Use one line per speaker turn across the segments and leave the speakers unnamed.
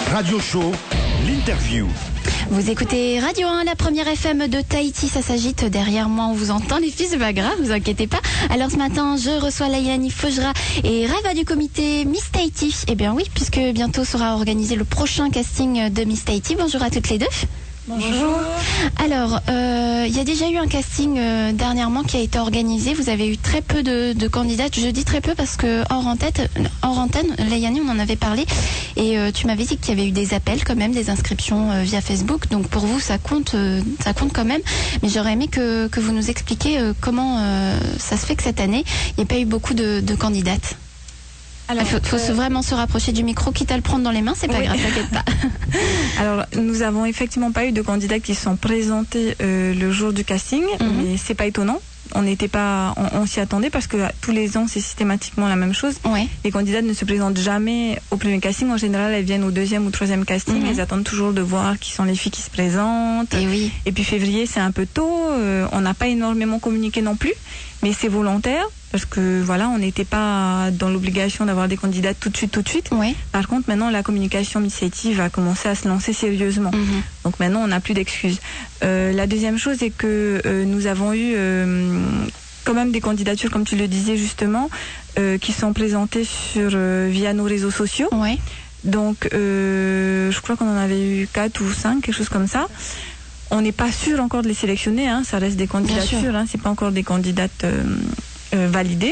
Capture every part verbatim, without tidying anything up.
Radio Show, l'interview.
Vous écoutez Radio un, la première F M de Tahiti, ça s'agite derrière moi, on vous entend les filles, c'est pas grave, vous inquiétez pas. Alors ce matin, je reçois Layani Fojra et Rava du comité Miss Tahiti. Eh bien oui, puisque bientôt sera organisé le prochain casting de Miss Tahiti. Bonjour à toutes les deux.
Bonjour.
Alors, euh, il y a déjà eu un casting euh, dernièrement qui a été organisé. Vous avez eu très peu de, de candidates. Je dis très peu parce que hors antenne, hors antenne, Layani, on en avait parlé. Et euh, tu m'avais dit qu'il y avait eu des appels quand même, des inscriptions euh, via Facebook. Donc pour vous, ça compte, euh, ça compte quand même. Mais j'aurais aimé que, que vous nous expliquiez euh, comment euh, ça se fait que cette année, il n'y ait pas eu beaucoup de, de candidates. Il faut, faut euh... vraiment se rapprocher du micro, quitte à le prendre dans les mains, c'est pas oui. grave, t'inquiète pas.
Alors, nous avons effectivement pas eu de candidats qui sont présentés euh, le jour du casting, mm-hmm. mais c'est pas étonnant. On n'était pas, on, on s'y attendait parce que tous les ans c'est systématiquement la même chose.
Ouais.
Les candidates ne se présentent jamais au premier casting. En général, elles viennent au deuxième ou troisième casting. Mm-hmm. Elles attendent toujours de voir qui sont les filles qui se présentent.
Et oui.
Et puis février, c'est un peu tôt. Euh, on n'a pas énormément communiqué non plus, mais c'est volontaire. Parce que voilà, on n'était pas dans l'obligation d'avoir des candidats tout de suite, tout de suite.
Oui.
Par contre, maintenant, la communication Miss Tahiti va commencer à se lancer sérieusement. Mm-hmm. Donc maintenant, on n'a plus d'excuses. Euh, la deuxième chose est que euh, nous avons eu euh, quand même des candidatures, comme tu le disais justement, euh, qui sont présentées sur euh, via nos réseaux sociaux.
Oui.
Donc, euh, je crois qu'on en avait eu quatre ou cinq, quelque chose comme ça. On n'est pas sûr encore de les sélectionner. Hein, ça reste des candidatures. Hein, c'est pas encore des candidates. Euh, Euh, validé.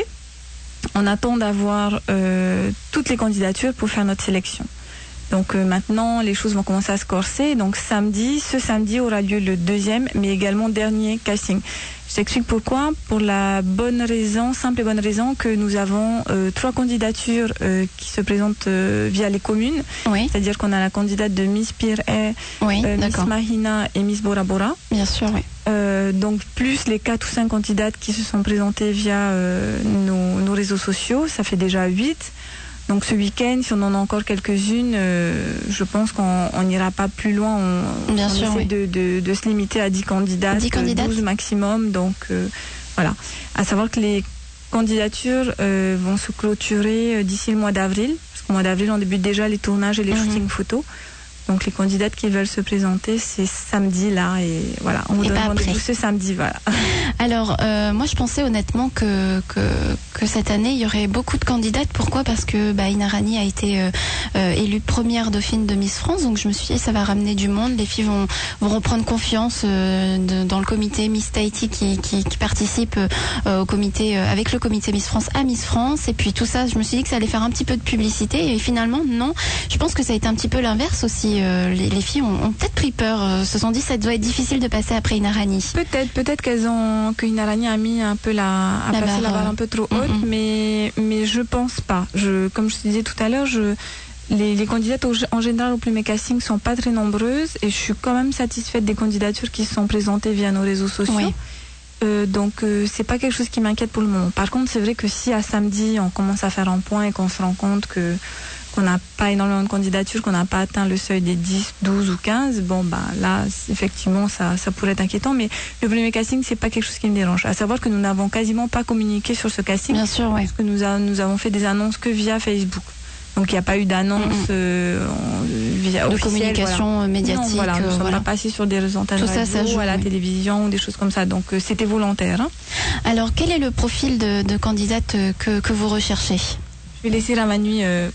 On attend d'avoir euh, toutes les candidatures pour faire notre sélection. Donc euh, maintenant, les choses vont commencer à se corser. Donc samedi, ce samedi aura lieu le deuxième, mais également dernier casting. Je t'explique pourquoi. Pour la bonne raison, simple et bonne raison que nous avons euh, trois candidatures euh, qui se présentent euh, via les communes.
Oui.
C'est-à-dire qu'on a la candidate de Miss Pire et
oui,
euh, Miss Mahina et Miss Bora Bora.
Bien sûr, oui.
Euh, donc plus les quatre ou cinq candidates qui se sont présentées via euh, nos, nos réseaux sociaux, ça fait déjà huit. Donc ce week-end, si on en a encore quelques-unes, euh, je pense qu'on n'ira pas plus loin. On,
Bien
on
sûr,
essaie
oui.
de, de, de se limiter à dix candidates,
dix candidates.
douze maximum. Donc euh, voilà. À savoir que les candidatures euh, vont se clôturer d'ici le mois d'avril. Parce qu'au mois d'avril, on débute déjà les tournages et les mm-hmm. shootings photos. Donc les candidates qui veulent se présenter, c'est samedi là et voilà, on vous donne rendez-vous ce samedi, voilà.
Alors euh, moi je pensais honnêtement que, que que cette année il y aurait beaucoup de candidates. Pourquoi ? Parce que bah, Inarani a été euh, euh, élue première dauphine de Miss France, donc je me suis dit ça va ramener du monde. Les filles vont vont reprendre confiance euh, de, dans le comité Miss Tahiti qui qui, qui participe euh, au comité euh, avec le comité Miss France à Miss France. Et puis tout ça, je me suis dit que ça allait faire un petit peu de publicité et finalement non. Je pense que ça a été un petit peu l'inverse aussi. Euh, les, les filles ont, ont peut-être pris peur, euh, se sont dit ça doit être difficile de passer après Inarani.
Peut-être, peut-être qu'elles ont, que Inarani a mis un peu la, a
la
passé
barre,
la barre un peu trop haute,
mm-hmm.
mais, mais je pense pas. Je, comme je te disais tout à l'heure, je, les, les candidates au, en général au premier casting sont pas très nombreuses et je suis quand même satisfaite des candidatures qui sont présentées via nos réseaux sociaux.
Oui.
Euh, donc euh, c'est pas quelque chose qui m'inquiète pour le moment. Par contre, c'est vrai que si à samedi on commence à faire un point et qu'on se rend compte que qu'on n'a pas énormément de candidatures, qu'on n'a pas atteint le seuil des dix, douze ou quinze, bon bah là effectivement ça, ça pourrait être inquiétant, mais le premier casting c'est pas quelque chose qui me dérange. À savoir que nous n'avons quasiment pas communiqué sur ce casting.
Bien sûr, ouais.
Parce que nous, a, nous avons fait des annonces que via Facebook. Donc il n'y a pas eu d'annonce mm-hmm. euh, via
de communication
voilà.
médiatique.
Non, voilà, nous ne
euh,
sommes
voilà.
pas passés sur des antennes
Tout
radio,
ça, ça joue,
à la
oui.
télévision ou des choses comme ça. Donc euh, c'était volontaire. Hein.
Alors quel est le profil de, de candidate que, que vous recherchez ?
Je vais laisser la Manu. Euh...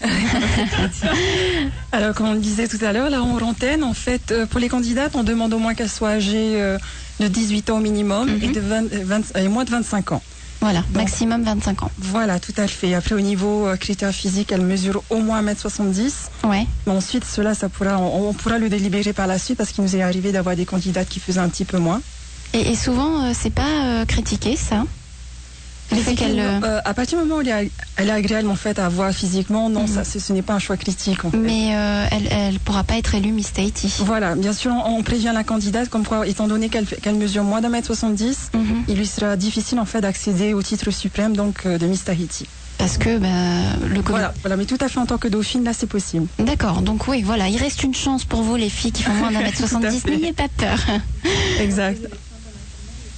Alors, comme on le disait tout à l'heure, là en antenne, en fait, euh, pour les candidates, on demande au moins qu'elles soient âgées euh, de dix-huit ans au minimum mm-hmm. et, de vingt, vingt, et moins de vingt-cinq ans.
Voilà, donc, maximum vingt-cinq ans.
Voilà, tout à fait. Après, au niveau euh, critères physiques, elles mesurent au moins un mètre soixante-dix.
Ouais.
Mais ensuite, cela, ça pourra, on, on pourra le délibérer par la suite parce qu'il nous est arrivé d'avoir des candidates qui faisaient un petit peu moins.
Et, et souvent, euh, c'est pas euh, critiqué, ça ?
Elle, euh, à partir du moment où elle est, elle est agréable en fait à voir physiquement, non, mm-hmm. ça, ce, ce n'est pas un choix critique. En fait.
Mais euh, elle ne pourra pas être élue Miss Tahiti.
Voilà, bien sûr, on, on prévient la candidate comme quoi, étant donné qu'elle, qu'elle mesure moins d'un mètre soixante-dix, mm-hmm. il lui sera difficile en fait d'accéder au titre suprême donc euh, de Miss Tahiti.
Parce que bah, le commun...
voilà, voilà, mais tout à fait en tant que dauphine, là c'est possible.
D'accord, donc oui, voilà, il reste une chance pour vous les filles qui font moins d'un mètre soixante-dix, n'ayez pas peur.
Exact.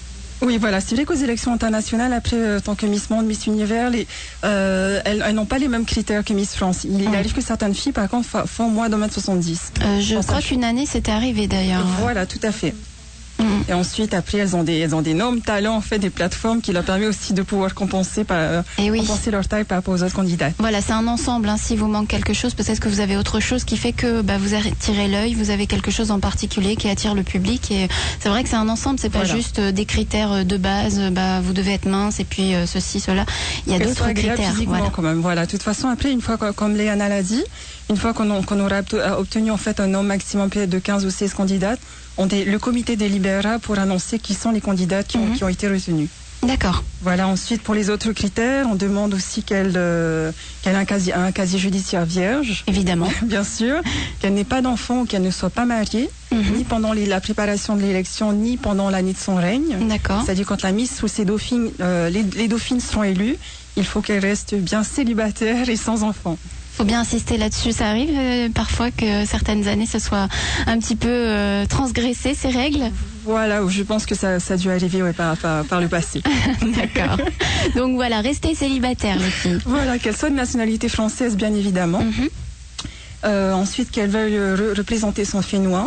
Oui, voilà. C'est vrai qu'aux élections internationales, après, euh, tant que Miss Monde, Miss Univers, les, euh, elles, elles n'ont pas les mêmes critères que Miss France. Il, il
oui.
arrive que certaines filles, par contre, font moins d'un mètre soixante-dix.
Euh, je crois qu'une année, c'était arrivé d'ailleurs.
Voilà, tout à fait. Mm. Et ensuite, après, elles ont des, elles ont d'énormes talents, en fait, des plateformes qui leur permettent aussi de pouvoir compenser, par, euh,
oui.
compenser leur taille par rapport aux autres candidats.
Voilà, c'est un ensemble. Hein. Si vous manque quelque chose, peut-être que vous avez autre chose qui fait que bah, vous attirez l'œil, vous avez quelque chose en particulier qui attire le public. Et c'est vrai que c'est un ensemble, c'est pas voilà. juste des critères de base. Bah, vous devez être mince et puis euh, ceci, cela. Il y a
que
d'autres critères.
Voilà. Quand même. Voilà. De toute façon, après, une fois, comme Léana l'a dit, une fois qu'on, qu'on aura obtenu en fait un nombre maximum de quinze ou seize candidates, on dé, le comité délibérera pour annoncer qui sont les candidats qui ont, mm-hmm. qui ont été retenus.
D'accord.
Voilà. Ensuite, pour les autres critères, on demande aussi qu'elle, euh, qu'elle ait un casier, un casier judiciaire vierge.
Évidemment.
Bien sûr. Qu'elle n'ait pas d'enfant ou qu'elle ne soit pas mariée, mm-hmm. ni pendant les, la préparation de l'élection, ni pendant l'année de son règne.
D'accord.
C'est-à-dire quand la Miss ou ses dauphines, euh, les, les dauphines seront élues, il faut qu'elle reste bien célibataire et sans enfant.
Faut bien insister là-dessus. Ça arrive euh, parfois que certaines années ce soit un petit peu euh, transgressé, ces règles.
Voilà, je pense que ça, ça a dû arriver ouais, par, par, par le passé.
D'accord. Donc voilà, restez célibataire les filles.
Voilà, qu'elle soit de nationalité française bien évidemment. Mm-hmm. Euh, ensuite qu'elle veuille re- représenter son fénois.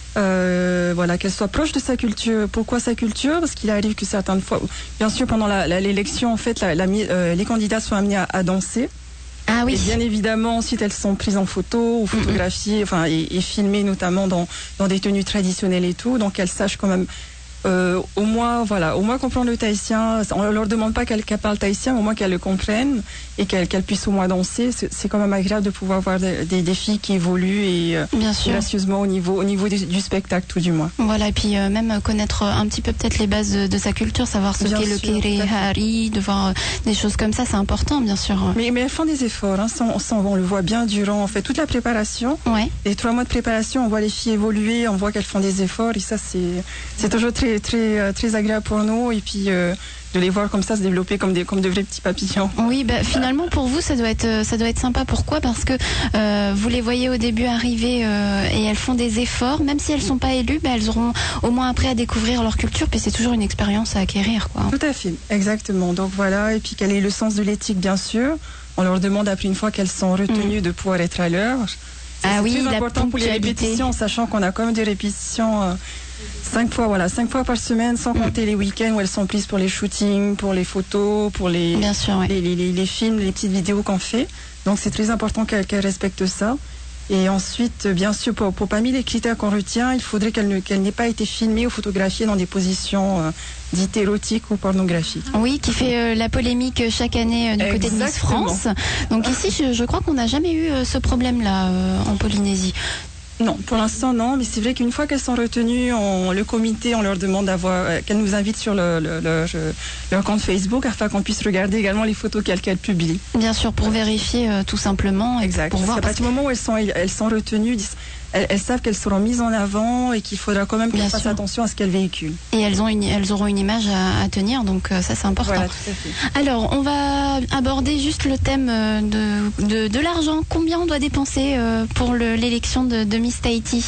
Euh, voilà, qu'elle soit proche de sa culture. Pourquoi sa culture? Parce qu'il arrive que certaines fois, bien sûr pendant la, la, l'élection en fait, la, la, euh, les candidats sont amenés à, à danser.
Ah oui.
Et bien évidemment, ensuite elles sont prises en photo ou photographiées, mm-hmm. enfin et, et filmées notamment dans dans des tenues traditionnelles et tout, donc qu'elles sachent quand même euh, au moins voilà, au moins comprendre le tahitien. On leur demande pas qu'elles, qu'elles parlent tahitien, mais au moins qu'elles le comprennent et qu'elles, qu'elles puissent au moins danser. C'est, c'est quand même agréable de pouvoir voir des, des, des filles qui évoluent et euh, gracieusement au niveau au niveau du, du spectacle tout du moins.
Voilà, et puis euh, même connaître un petit peu peut-être les bases de, de sa culture, savoir ce bien qu'est sûr, le kere hari, de voir euh, des choses comme ça, c'est important bien sûr.
Mais mais elles font des efforts, hein, ça, ça, on le voit bien durant en fait toute la préparation.
Ouais.
Les trois mois de préparation, on voit les filles évoluer, on voit qu'elles font des efforts et ça c'est c'est toujours très très très agréable pour nous et puis euh, de les voir comme ça se développer comme des comme de vrais petits papillons.
Oui, bah, finalement pour vous ça doit être ça doit être sympa. Pourquoi? Parce que euh, vous les voyez au début arriver euh, et elles font des efforts, même si elles sont pas élues, bah, elles auront au moins après à découvrir leur culture. Puis c'est toujours une expérience à acquérir, quoi.
Tout à fait, exactement. Donc voilà, et puis quel est le sens de l'éthique, bien sûr. On leur demande après une fois qu'elles sont retenues mmh. de pouvoir être à l'heure. C'est,
ah
c'est
oui,
très important pour les répétitions, sachant qu'on a quand même des répétitions. Euh, Cinq fois, voilà, cinq fois par semaine, sans compter mmh. les week-ends où elles sont prises pour les shootings, pour les photos, pour les,
Bien sûr, ouais.
les, les, les, les films, les petites vidéos qu'on fait. Donc c'est très important qu'elles, qu'elles respectent ça. Et ensuite, bien sûr, pour, pour parmi les critères qu'on retient, il faudrait qu'elle, ne, qu'elle n'ait pas été filmée ou photographiée dans des positions euh, dites érotiques ou pornographiques.
Oui, qui fait euh, la polémique chaque année euh, du Exactement. Côté de Miss France. Donc ici, je, je crois qu'on n'a jamais eu euh, ce problème-là euh, en Polynésie.
Non, pour l'instant non, mais c'est vrai qu'une fois qu'elles sont retenues, on, le comité, on leur demande d'avoir, euh, qu'elles nous invitent sur le, le, le, le, leur compte Facebook afin qu'on puisse regarder également les photos qu'elles, qu'elles publient.
Bien sûr, pour vérifier euh, tout simplement.
Exact.
Pour voir,
parce qu'à partir du moment où elles sont, elles sont retenues, elles, elles savent qu'elles seront mises en avant et qu'il faudra quand même qu'elles fassent attention à ce qu'elles véhiculent.
Et elles, ont une, elles auront une image à, à tenir, donc euh, ça c'est important.
Voilà, tout à fait.
Alors, on va aborder juste le thème de, de, de l'argent. Combien on doit dépenser euh, pour le, l'élection de, de Miss Tahiti?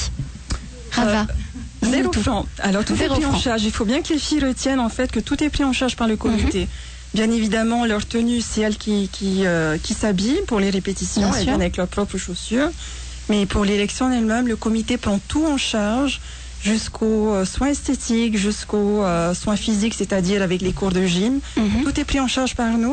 Rava.
Euh, Zéro franc. Alors tout Zéro est pris franc. En charge. Il faut bien que les filles retiennent en fait que tout est pris en charge par le comité. Mm-hmm. Bien évidemment, leur tenue, c'est elles qui qui, euh, qui s'habillent pour les répétitions, bien elles viennent avec leurs propres chaussures. Mais pour l'élection en elle-même, le comité prend tout en charge, jusqu'aux euh, soins esthétiques, jusqu'aux euh, soins physiques, c'est-à-dire avec les cours de gym. Mm-hmm. Tout est pris en charge par nous.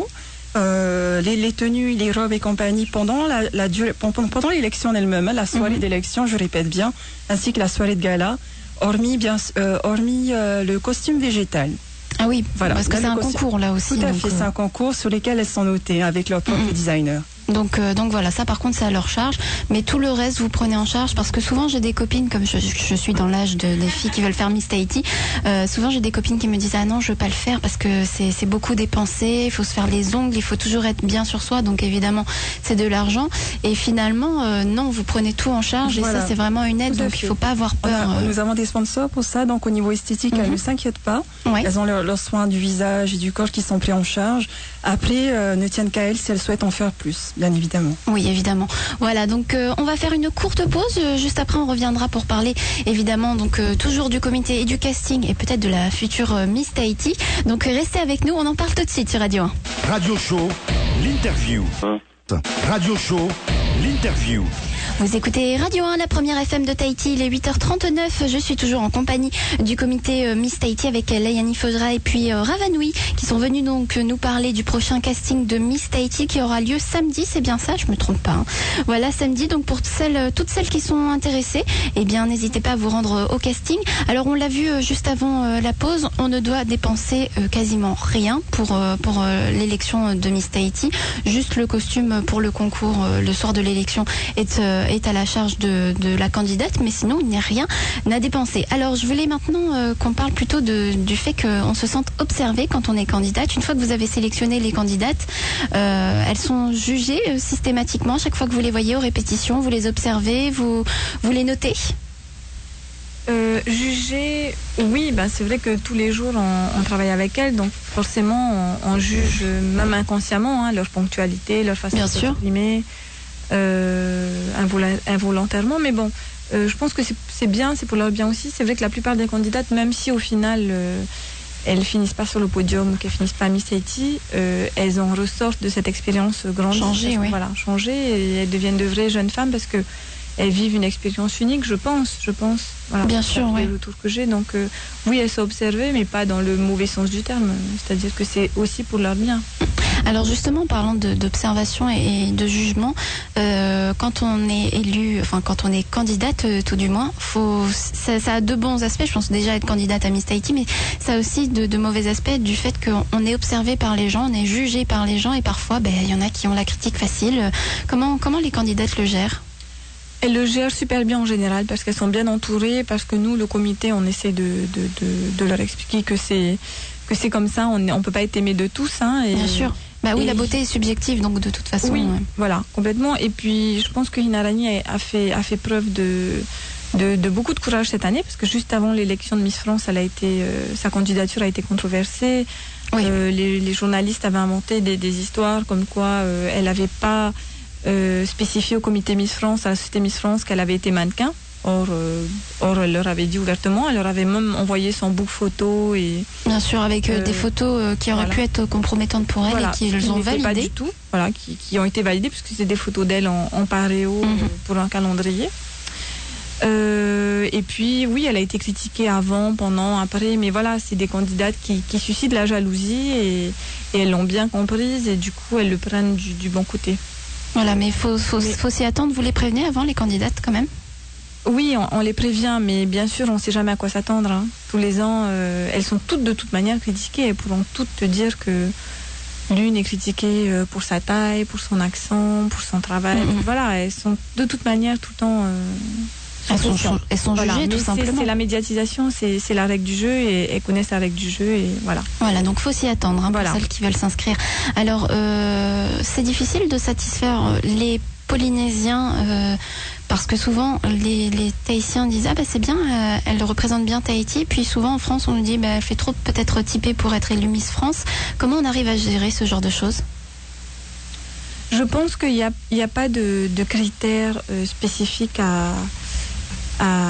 Euh, les, les tenues, les robes et compagnie pendant la, la durée, pendant, pendant l'élection en elle-même, hein, la soirée mm-hmm. d'élection, je répète bien, ainsi que la soirée de gala, hormis bien, euh, hormis euh, le costume végétal.
Ah oui, voilà. Parce que là, c'est un costume... concours là aussi.
Tout à
donc
fait,
euh...
c'est un concours sur lesquels elles sont notées avec leur propre mm-hmm. designer.
Donc, euh, donc voilà, ça par contre c'est à leur charge, mais tout le reste vous prenez en charge parce que souvent j'ai des copines, comme je, je suis dans l'âge de, des filles qui veulent faire Miss Tahiti, euh, souvent j'ai des copines qui me disent ah non je veux pas le faire parce que c'est, c'est beaucoup dépensé, il faut se faire les ongles, il faut toujours être bien sur soi, donc évidemment c'est de l'argent et finalement euh, non vous prenez tout en charge voilà. Et ça c'est vraiment une aide, donc il faut pas avoir peur.
A, euh... Nous avons des sponsors pour ça, donc au niveau esthétique mm-hmm. elles ne s'inquiètent pas, ouais. Elles ont leurs leur soins du visage et du corps qui sont pris en charge. Après euh, ne tiennent qu'à elles si elles souhaitent en faire plus. bien évidemment.
Oui, évidemment. Voilà, donc euh, on va faire une courte pause. Juste après, on reviendra pour parler évidemment donc euh, toujours du comité et du casting et peut-être de la future euh, Miss Tahiti. Donc restez avec nous, on en parle tout de suite sur Radio un.
Radio Show, l'interview. Hein? Radio Show, l'interview.
Vous écoutez Radio un, la première F M de Tahiti, il est huit heures trente-neuf. Je suis toujours en compagnie du comité euh, Miss Tahiti avec Layani Fodra et puis euh, Ravanoui qui sont venus donc nous parler du prochain casting de Miss Tahiti qui aura lieu samedi, c'est bien ça, je me trompe pas. Hein. Voilà, samedi, donc pour celles, toutes celles qui sont intéressées, eh bien n'hésitez pas à vous rendre au casting. Alors on l'a vu euh, juste avant euh, la pause, on ne doit dépenser euh, quasiment rien pour, euh, pour euh, l'élection de Miss Tahiti. Juste le costume pour le concours euh, le soir de l'élection est euh, est à la charge de, de la candidate, mais sinon il n'y a rien à dépenser. Alors je voulais maintenant euh, qu'on parle plutôt de, du fait qu'on se sente observé quand on est candidate. Une fois que vous avez sélectionné les candidates, euh, elles sont jugées euh, systématiquement. Chaque fois que vous les voyez aux répétitions, vous les observez, vous, vous les notez.
Euh, juger, oui, bah c'est vrai que tous les jours on, on travaille avec elles, donc forcément on, on juge même inconsciemment hein, leur ponctualité, leur façon de s'exprimer. Euh, invol- involontairement, mais bon, euh, je pense que c'est, c'est bien, c'est pour leur bien aussi. C'est vrai que la plupart des candidates, même si au final euh, elles finissent pas sur le podium ou qu'elles finissent pas à Miss Tahiti, euh, elles en ressortent de cette expérience grande,
changer, oui.
Voilà, changer et elles deviennent de vraies jeunes femmes parce que elles vivent une expérience unique, je pense, je pense. Voilà,
bien sûr, oui.
Le retour que j'ai, donc euh, oui, elles sont observées, mais pas dans le mauvais sens du terme. C'est-à-dire que c'est aussi pour leur bien.
Alors justement, parlant de, d'observation et de jugement, euh, quand on est élu, enfin quand on est candidate, euh, tout du moins, faut, ça, ça a deux bons aspects. Je pense déjà être candidate à Miss Tahiti, mais ça a aussi de, de mauvais aspects du fait qu'on on est observé par les gens, on est jugé par les gens, et parfois, ben, y en a qui ont la critique facile. Comment, comment les candidates le gèrent ?
Elles le gèrent super bien en général parce qu'elles sont bien entourées, parce que nous, le comité, on essaie de, de, de, de leur expliquer que c'est, que c'est comme ça, on ne peut pas être aimé de tous. Hein, et,
bien sûr. Bah oui,
et,
la beauté est subjective, donc de toute façon.
Oui,
ouais.
Voilà, complètement. Et puis, je pense que Hinarani a fait, a fait preuve de, de, de beaucoup de courage cette année, parce que juste avant l'élection de Miss France, elle a été, euh, sa candidature a été controversée. Oui. Euh, les, les journalistes avaient inventé des, des histoires comme quoi euh, elle n'avait pas euh, spécifié au comité Miss France, à la société Miss France, qu'elle avait été mannequin. Or, euh, or, elle leur avait dit ouvertement, elle leur avait même envoyé son book photo. Et,
bien sûr, avec euh, des photos euh, qui auraient voilà. pu être compromettantes pour elle voilà, et qu'ils ont validées.
Pas du tout, voilà, qui, qui ont été validées, puisque c'est des photos d'elle en, en paréo mm-hmm. euh, pour un calendrier. Euh, et puis, oui, elle a été critiquée avant, pendant, après, mais voilà, c'est des candidates qui, qui suscitent la jalousie et, et elles l'ont bien comprise et du coup, elles le prennent du, du bon côté.
Voilà, mais il faut, faut, mais... faut s'y attendre. Vous les prévenez avant, les candidates, quand même ?
Oui, on, on les prévient, mais bien sûr, on ne sait jamais à quoi s'attendre. Hein. Tous les ans, euh, elles sont toutes de toute manière critiquées. Elles pourront toutes te dire que l'une est critiquée pour sa taille, pour son accent, pour son travail. Mm-hmm. Voilà, elles sont de toute manière tout le temps... Euh,
elles, sont, elles sont jugées, voilà, tout simplement.
C'est, c'est la médiatisation, c'est, c'est la règle du jeu, et elles connaissent la règle du jeu, et voilà.
Voilà, donc il faut s'y attendre hein, voilà. pour celles qui veulent s'inscrire. Alors, euh, c'est difficile de satisfaire les Polynésiens... Euh, parce que souvent, les, les Tahitiens disent « Ah, bah, c'est bien, euh, elle représente bien Tahiti. » Puis souvent, en France, on nous dit bah, « Elle fait trop peut-être typée pour être élue Miss France. » Comment on arrive à gérer ce genre de choses ?
Je pense qu'il n'y a, il y a pas de, de critères euh, spécifiques à, à,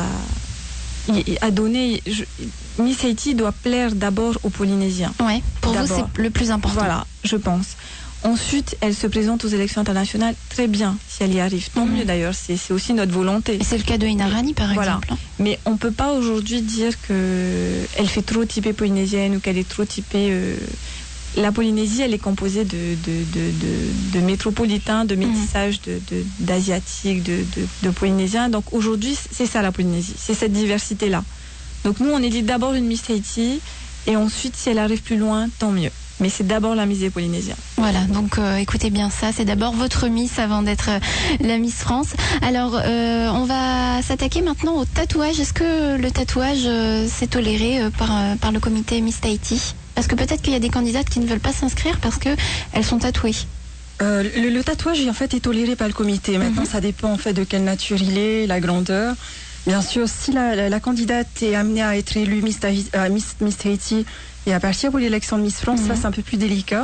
à donner. Je, Miss Tahiti doit plaire d'abord aux Polynésiens.
Oui, pour d'abord. Vous, c'est le plus important.
Voilà, je pense. Ensuite, elle se présente aux élections internationales très bien, si elle y arrive. Tant mmh. mieux d'ailleurs, c'est, c'est aussi notre volonté.
Et c'est le cas de Hinarani, par
voilà.
exemple.
Mais on ne peut pas aujourd'hui dire qu'elle fait trop typée polynésienne ou qu'elle est trop typée... Euh... La Polynésie, elle est composée de, de, de, de, de métropolitains, de métissage, mmh. de, de, d'asiatiques, de, de, de polynésiens. Donc aujourd'hui, c'est ça la Polynésie, c'est cette diversité-là. Donc nous, on élit d'abord une Miss Tahiti, et ensuite, si elle arrive plus loin, tant mieux. Mais c'est d'abord la Miss des Polynésiens.
Voilà, donc euh, écoutez bien ça, c'est d'abord votre Miss avant d'être euh, la Miss France. Alors, euh, on va s'attaquer maintenant au tatouage. Est-ce que le tatouage, euh, c'est toléré euh, par, euh, par le comité Miss Tahiti ? Parce que peut-être qu'il y a des candidates qui ne veulent pas s'inscrire parce qu'elles sont tatouées.
Euh, le, le tatouage, en fait, est toléré par le comité. Maintenant, mm-hmm. ça dépend en fait de quelle nature il est, la grandeur. Bien sûr, si la, la, la candidate est amenée à être élue Miss, Tahiti, euh, Miss, Miss Tahiti, et à partir de l'élection de Miss France, mmh. ça c'est un peu plus délicat,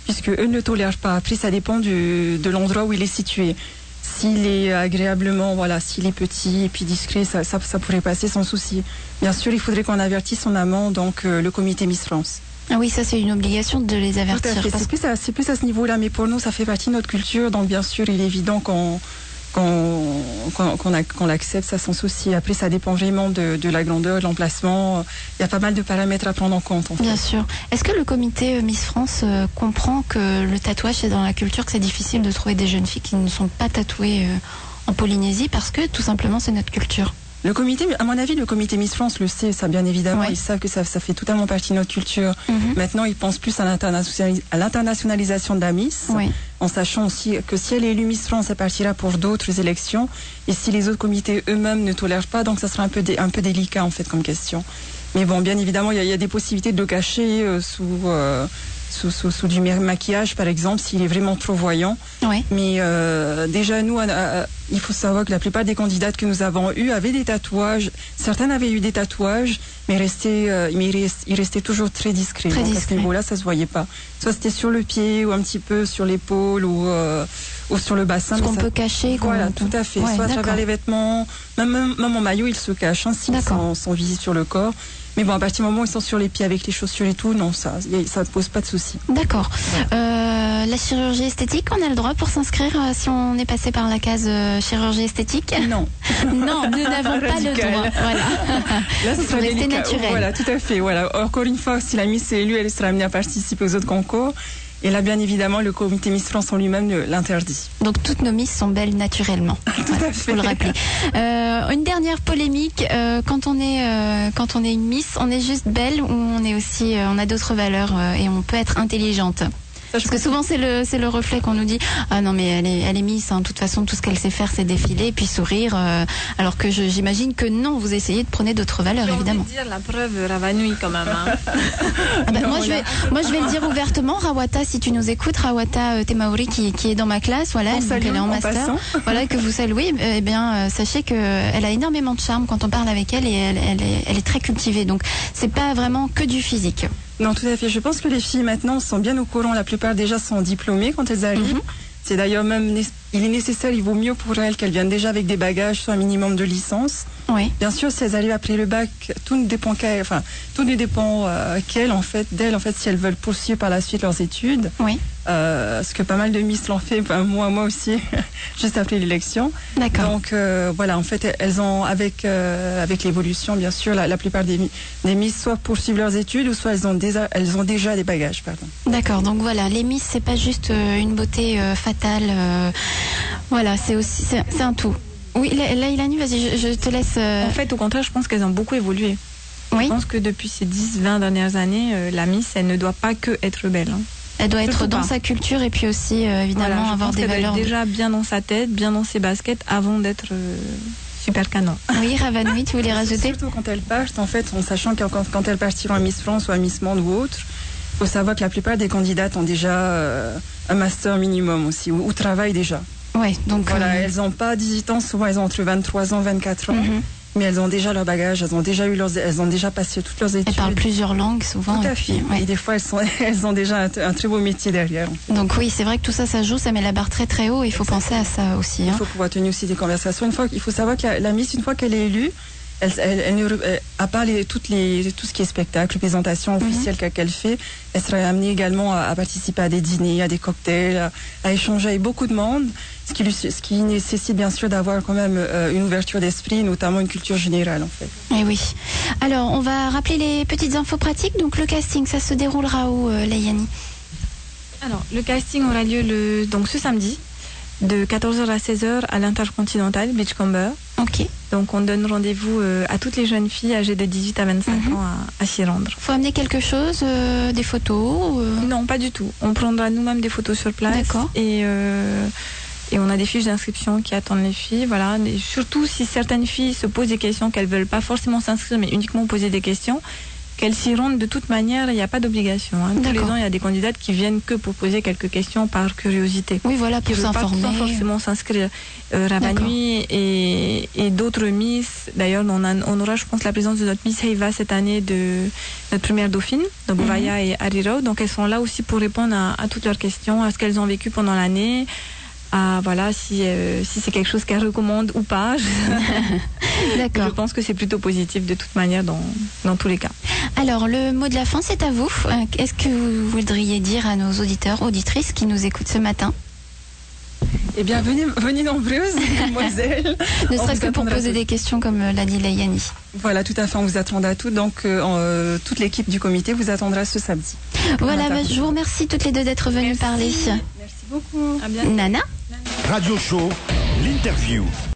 puisque eux ne tolèrent pas. Après, ça dépend du, de l'endroit où il est situé. S'il est agréablement, voilà, s'il est petit et puis discret, ça, ça, ça pourrait passer sans souci. Bien sûr, il faudrait qu'on avertisse en amont donc euh, le comité Miss France.
Ah oui, ça c'est une obligation de les avertir.
Tout à fait.
Parce...
C'est plus à, c'est plus à ce niveau-là, mais pour nous, ça fait partie de notre culture, donc bien sûr, il est évident qu'on qu'on, qu'on, qu'on, a, qu'on l'accepte, ça sans souci. Après, ça dépend vraiment de, de la grandeur, de l'emplacement. Il y a pas mal de paramètres à prendre en compte. En fait.
Bien sûr. Est-ce que le comité Miss France euh, comprend que le tatouage, c'est dans la culture, que c'est difficile de trouver des jeunes filles qui ne sont pas tatouées euh, en Polynésie parce que tout simplement c'est notre culture?
Le comité, à mon avis, le comité Miss France le sait, ça bien évidemment.
Ouais.
Ils savent que ça, ça fait totalement partie de notre culture.
Mm-hmm.
Maintenant, ils pensent plus à, l'internationalis- à l'internationalisation de la Miss,
Oui.
en sachant aussi que si elle est élue Miss France, elle partira pour d'autres élections. Et si les autres comités eux-mêmes ne tolèrent pas, donc ça sera un peu, dé- un peu délicat en fait comme question. Mais bon, bien évidemment, il y, y a des possibilités de le cacher euh, sous... Euh, Sous, sous, sous du maquillage, par exemple, s'il est vraiment trop voyant.
Oui.
Mais euh, déjà, nous, euh, il faut savoir que la plupart des candidates que nous avons eues avaient des tatouages. Certaines avaient eu des tatouages, mais, restaient, euh, mais ils, restaient, ils restaient toujours très discrets.
Très
Donc,
discret.
à ce niveau-là, ça se voyait pas. Soit c'était sur le pied, ou un petit peu sur l'épaule, ou, euh, ou sur le bassin.
Ce qu'on
ça...
peut cacher.
Voilà,
qu'on...
tout à fait.
Ouais,
Soit à
d'accord.
travers les vêtements, même, même, même en maillot, ils se cachent, hein, s'ils sont, sont visibles sur le corps. Mais bon, à partir du moment où ils sont sur les pieds avec les chaussures et tout, non, ça ça ne pose pas de souci.
D'accord. Euh, la chirurgie esthétique, on a le droit pour s'inscrire euh, si on est passé par la case euh, chirurgie esthétique?
Non.
Non, nous n'avons pas le droit. Voilà.
Là, ce sera
rester naturel.
Voilà, tout à fait. Voilà. Encore une fois, si la Miss est élue, elle sera amenée à participer aux autres concours. Et là, bien évidemment, le comité Miss France en lui-même l'interdit.
Donc toutes nos Miss sont belles naturellement.
Tout
voilà,
à fait.
faut le rappeler. Euh, une dernière polémique. Euh, quand on est euh, quand on est une Miss, on est juste belle ou on est aussi euh, on a d'autres valeurs euh, et on peut être intelligente. Parce que souvent c'est le c'est le reflet qu'on nous dit, ah non mais elle est elle est Miss, hein, de toute façon tout ce qu'elle sait faire c'est défiler et puis sourire, euh, alors que je, j'imagine que non, vous essayez de prôner d'autres valeurs.
J'ai
évidemment.
envie de dire la preuve Ravanui quand même. Hein.
Ah bah,
Non,
moi je vais moi je vais le dire ouvertement, Rawata, si tu nous écoutes, Rawata euh, Temaori qui qui est dans ma classe, voilà,
On
donc
salue
elle est en
en
master,
passant.
voilà, que vous saluez. Eh bien euh, sachez que elle a énormément de charme quand on parle avec elle et elle elle est, elle est très cultivée, donc c'est pas vraiment que du physique.
Non, tout à fait. Je pense que les filles maintenant sont bien au courant. La plupart déjà sont diplômées quand elles arrivent. Mm-hmm. C'est d'ailleurs même, il est nécessaire, il vaut mieux pour elles qu'elles viennent déjà avec des bagages, soit un minimum de licence.
Oui.
Bien sûr, si elles arrivent après le bac, tout ne dépend qu'elles, enfin, tout ne dépend euh, qu'elles, en fait, d'elles, en fait, si elles veulent poursuivre par la suite leurs études.
Oui.
Euh, ce que pas mal de Miss l'ont fait, ben, moi, moi aussi, juste après l'élection.
D'accord.
Donc, euh, voilà, en fait, elles ont, avec, euh, avec l'évolution, bien sûr, la, la plupart des, des Miss, soit poursuivent leurs études, ou soit elles ont déjà, elles ont déjà des bagages, pardon.
D'accord. Donc voilà, les Miss, c'est pas juste euh, une beauté euh, fatale. Euh, voilà, c'est aussi, c'est, c'est un tout. Oui, Laïlani, vas-y, je, je te laisse. Euh...
En fait, au contraire, je pense qu'elles ont beaucoup évolué.
Oui.
Je pense que depuis ces dix vingt dernières années, euh, la Miss, elle ne doit pas que être belle. Hein.
Elle doit
Surtout
être dans
pas.
sa culture et puis aussi, euh, évidemment,
voilà,
avoir des valeurs.
Doit être déjà bien dans sa tête, bien dans ses baskets, avant d'être euh, super canon.
Oui, Ravanui, tu voulais rajouter?
Surtout quand elles partent, en fait, en sachant que quand, quand elles partiront à Miss France ou à Miss Monde ou autre, il faut savoir que la plupart des candidates ont déjà euh, un master minimum aussi, ou, ou travaillent déjà.
Oui, donc.
Voilà,
euh...
elles n'ont pas dix-huit ans, souvent elles ont entre vingt-trois ans, vingt-quatre ans. Mm-hmm. Mais elles ont déjà leur bagage, elles ont déjà eu leurs, elles ont déjà passé toutes leurs études.
Elles parlent plusieurs langues souvent.
Tout à
et
fait.
Puis, ouais.
Et des fois, elles, sont, elles ont déjà un, un très beau métier derrière.
Donc oui, c'est vrai que tout ça, ça joue, ça met la barre très très haut. Et il faut penser à ça aussi.
Il
hein.
faut pouvoir tenir aussi des conversations. Une fois, il faut savoir que la, la Miss, une fois qu'elle est élue, elle, elle, elle, elle, à part les, toutes les, tout ce qui est spectacle, présentation officielle mm-hmm. qu'elle fait, elle sera amenée également à, à participer à des dîners, à des cocktails, à, à échanger avec beaucoup de monde, ce qui, lui, ce qui nécessite bien sûr d'avoir quand même euh, une ouverture d'esprit, notamment une culture générale en fait.
Et oui. Alors, on va rappeler les petites infos pratiques. Donc, le casting, ça se déroulera où, euh, Laïani?
Alors, le casting aura lieu le, donc ce samedi, de quatorze heures à seize heures à l'Intercontinental, Beachcomber.
Ok.
Donc on donne rendez-vous euh, à toutes les jeunes filles âgées de dix-huit à vingt-cinq mm-hmm. ans à, à s'y rendre.
Faut amener quelque chose, euh, des photos euh...
Non, pas du tout. On prendra nous-mêmes des photos sur place.
D'accord.
Et, euh, et on a des fiches d'inscription qui attendent les filles. Voilà. Et surtout si certaines filles se posent des questions qu'elles veulent pas forcément s'inscrire, mais uniquement poser des questions, qu'elles s'y rendent de toute manière, il n'y a pas d'obligation. Hein. Tous les ans, il y a des candidates qui viennent que pour poser quelques questions par curiosité.
Oui, voilà, pour s'informer.
Sans forcément s'inscrire. Euh, Rabanoui et, et d'autres Miss, d'ailleurs, on, a, on aura, je pense, la présence de notre Miss Heiva cette année, de notre première dauphine, de Bouvaya mm-hmm. et Hariro. Donc, elles sont là aussi pour répondre à, à toutes leurs questions, à ce qu'elles ont vécu pendant l'année. Ah, voilà, si, euh, si c'est quelque chose qu'elle recommande ou pas. D'accord. Je pense que c'est plutôt positif de toute manière dans, dans tous les cas.
Alors, le mot de la fin, c'est à vous. Qu'est-ce que vous voudriez dire à nos auditeurs, auditrices qui nous écoutent ce matin?
Eh bien, venez, venez nombreuses, mesdemoiselles.
Ne serait-ce que pour poser des questions, comme l'a dit Layani.
Voilà, tout à fait, on vous attend à toutes. Donc, euh, toute l'équipe du comité vous attendra ce samedi.
Voilà, bah, je vous remercie toutes les deux d'être venues
Merci.
parler.
Merci beaucoup.
À bientôt.
Nana.
Radio Show, l'interview.